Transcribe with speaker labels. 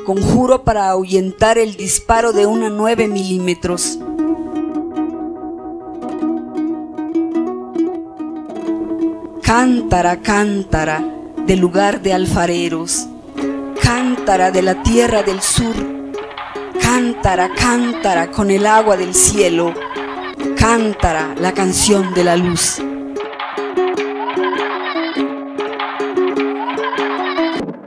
Speaker 1: conjuro para ahuyentar el disparo de una 9 milímetros. Cántara, cántara, del lugar de alfareros, cántara de la tierra del sur, cántara, cántara con el agua del cielo, cántara, la canción de la luz.